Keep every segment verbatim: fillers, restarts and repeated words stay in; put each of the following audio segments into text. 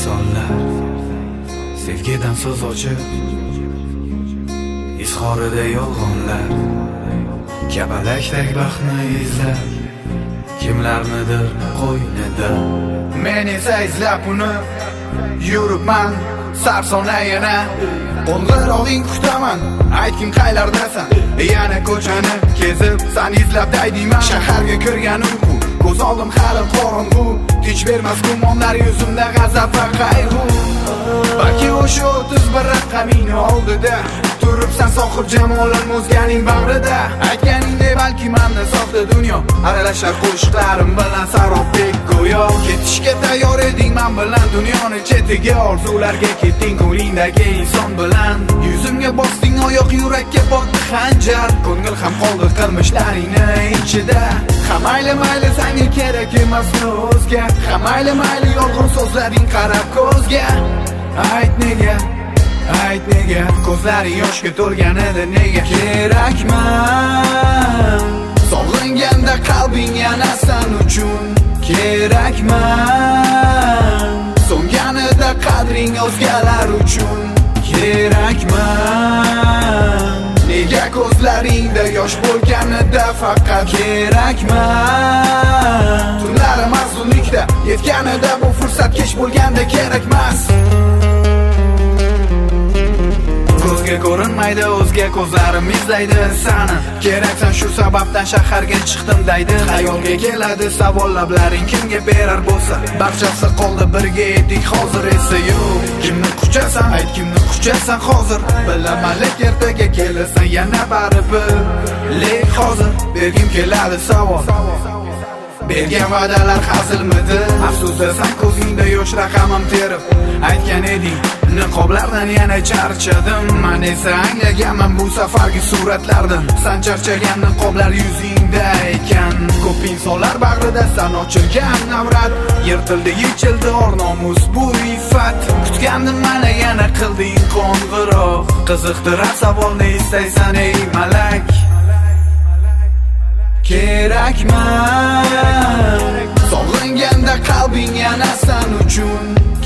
insonlar sevgidan so'z ochib, izhorida yolg'onlar, kapalakdek baxtni izlab, kimlarnidir qo'ynida. Men esa izlab uni yuribman sarsona yana. Qo'ng'irog'ing kutaman, aytgin qaylardasan. Yana ko'chani kezib san izlab daydiyman. Shaharga kirgan uyqu, ko'z oldim hali qorong'u. Tinch bermas gumonlar yuzimda g'azab va qayg'u. Balki o'sha o'ttiz bir raqaming oldida turibsan sohib jamolan o'zganing bag'rida. Aytganingdek balki menda soxta dunyo, aralashar qo'shiqlarim bilan sarobbek go'yo. Ketishga tayyor eding men bilan dunyoni chetiga, orzularga ketding ko'nglingdagi inson bilan. Yuzimga bosding oyoq, yurakka botdi xanjar, ko'ngil ham qoldi qilmishlaringni ichida. Ha mayli mayli senga kerak emas o'zga, ha mayli mayli yolg'on so'zlaring qarab ko'zga. Ayt nega, ayt nega, ko'zlaring yoshga to'lganida nega kerakman? Sog'inganda qalbing yana sen uchun kerakman. So'nganida qadring o'zgalar uchun kerakman. Nega ko'zlaringda yosh bo'lganida faqat kerakman? Tunlari mazlumlikda yetganida bu fursat kech bo'lganda kerakmas. Ko'zga ko'rinmaydi o'zga, ko'zlarim izlaydi sani. Keraksan shu sababdan shaharga chiqdim deydi. Xayolga keladi savol lablaring kimga berar bo'lsa. Barchasi qoldi birga edik hozir esa yo'q. Kimni quchasan, ayt kimni quchasan hozir. Bilaman lek ertaga kelasan yana baribir. Lek hozir bergim keladi savol. Bergan va'dalar hazilmidi? Afsusdasan ko'zingda yosh raqamim terib. Aytgan eding niqoblardan yana charchadim. Men esa anglaganman bu safargi suratlardan. San charchagan niqoblar yuzingda ekan. Ko'p insonlar bag'rida san ochilgan navrat. Yirtildi, yechildi or-nomus bu ifat. Kutgandim mana yana qilding qo'ng'iroq. Qiziqtirar savolni istaysan ey malak. Kerakman. Sog'inganda qalbing yana sen uchun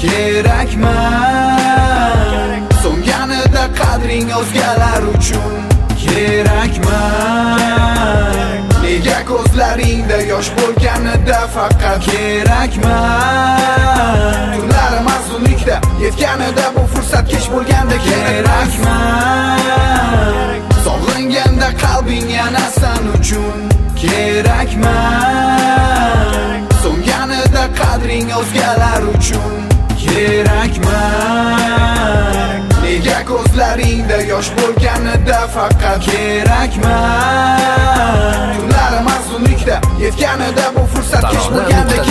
kerakman. So'nganida qadring o'zgalar uchun kerakman. Nega ko'zlaringda yosh bo'lganida faqat kerakman? Tunlari mazlumlikda yetganida bu fursat kech bo'lganda kerakman. Sog'inganda qalbing yana sen uchun kerakman. So'nganida qadring o'zgalar uchun kerakman. Nega ko'zlaringda yosh bo'lganida faqat kerakman? Tunlari mazlumlikda yetganida bu fursat kech bo'lganda